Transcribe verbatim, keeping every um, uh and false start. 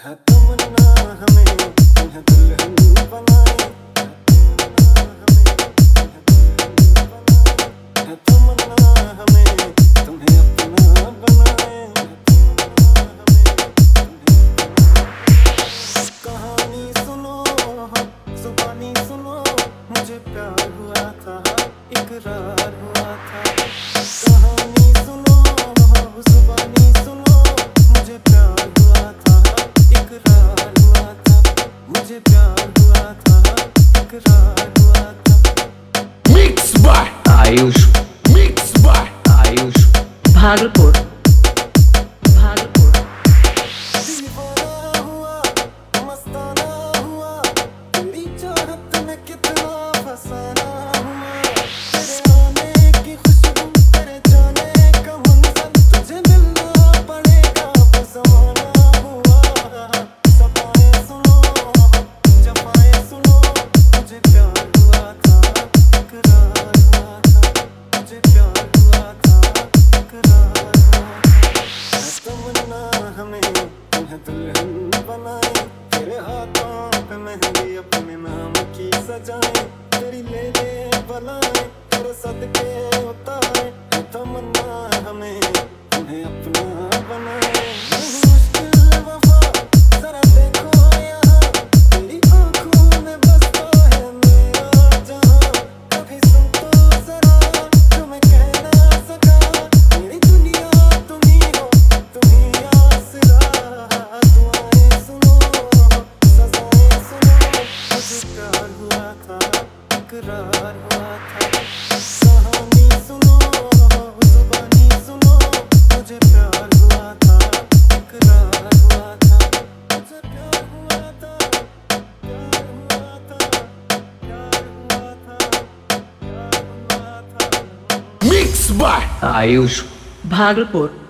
है तमन्ना हमें तुम्हें दुल्हन बनाए, है तमन्ना हमें तुम्हें अपना बनाए। कहानी सुनो जुबानी सुनो, मुझे प्यार हुआ था इकरार हुआ था। कहानी सुनो जुबानी सुनो, मुझे प्यार हुआ था इकरार हुआ था। मुझे प्यार हुआ था इकरार हुआ था। Mix by Ayush, mix by Ayush, Bhagalpur Bhagalpur. दीवाना हुआ मस्ताना हुआ, तेरी चाहत में कितना फसाना हुआ। तेरे आने की खुशबू तेरे जाने का मंजर, तुझे मिलना पड़ेगा वो ज़माना हुआ। सताएं सुनो जफाएं सुनो, मुझे प्यार हुआ था इकरार हुआ था। मुझे प्यार हुआ था इकरार हुआ था। है तमन्ना हमें तुम्हें दुल्हन बनाए, तेरे हाथों पे मेहंदी अपने नाम की सजाए। तेरी ले ले बलाएं तेरे सदके उतारे, है तमन्ना हमें तुम्हें अपना बनाए। नहीं मुश्किल वफा जरा देखो यहाँ, तेरी आंखों में बसता है मेरा जहां। कभी सुन तो जरा जो मैं कह ना सका, मेरी दुनिया तुम ही हो तुम ही आसरा। दुआएं सुनो सजाएं सुनो, मुझे प्यार हुआ था इकरार हुआ था। कहानी सुनो जुबानी सुनो, मुझे प्यार हुआ था इकरार हुआ था। मुझे प्यार हुआ था प्यार हुआ था प्यार हुआ था प्यार हुआ था। Mix by Ayush, Bhagalpur